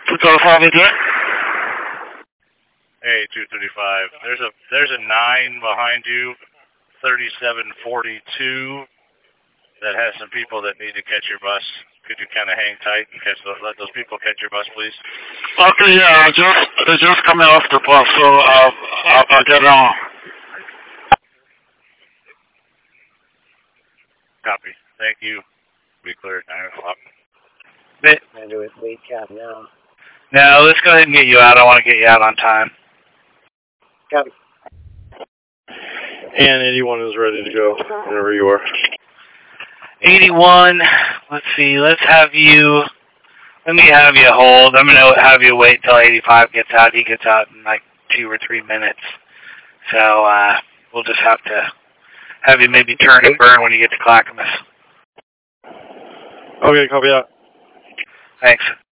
235 again. Hey, 235. There's a 9 behind you, 3742, that has some people that need to catch your bus. Could you kind of hang tight and let those people catch your bus, please? Okay, yeah, they're just coming off the bus, so I'll get on. Copy. Thank you. Be clear at 9 o'clock. I'm going to wait cap now. No, let's go ahead and get you out. I want to get you out on time. Copy. And 81 is ready to go whenever you are. 81, let's see, let me have you hold. I'm going to have you wait till 85 gets out. He gets out in like 2 or 3 minutes. So we'll just have to have you maybe turn and burn when you get to Clackamas. Okay, copy that. Thanks.